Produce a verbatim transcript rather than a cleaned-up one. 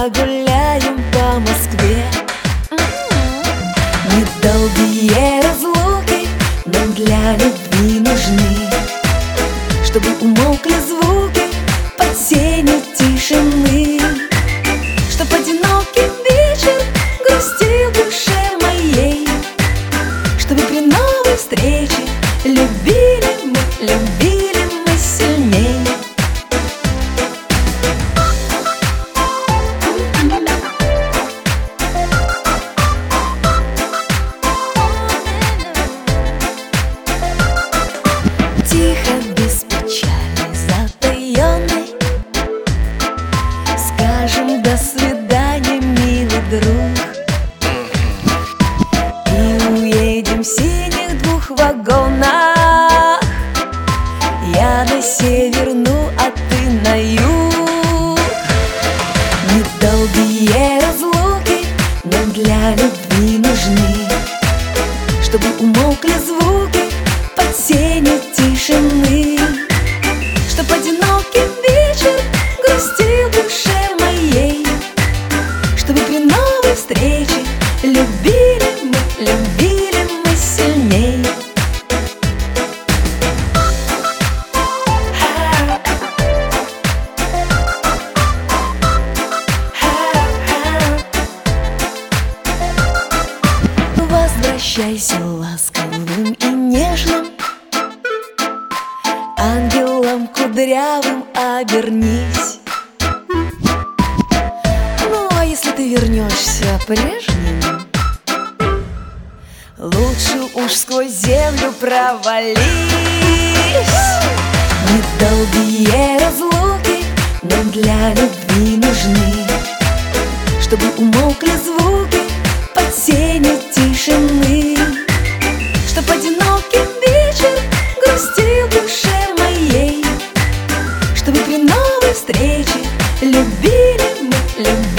погуляем по Москве. Недолгие разлуки нам для любви нужны, чтобы умолкли звуки под сенью тишины, чтоб одинокий вечер грустил в душе моей, чтобы при новой встрече любили мы, любили мы сильней. Тихо, без печали, затаённой скажем до свидания, милый друг, и уедем в синих двух вагонах. Я на север, ну а ты на юг. Недолгие разлуки нам для любви нужны, чтобы умолкли звуки под сенью тишины, чтоб одинокий вечер грустил в душе моей, чтобы при новой встрече любили мы, любили мы сильней. Возвращайся ласковым и нежным, ангелом кудрявым обернись. Ну, а если ты вернешься прежним, лучше уж сквозь землю провались. Недолгие разлуки нам для любви нужны, чтобы умолкли звуки под сенью тишины, чтоб одинокий вечер грустил в душе моей, чтобы при новой встрече любили мы, любили.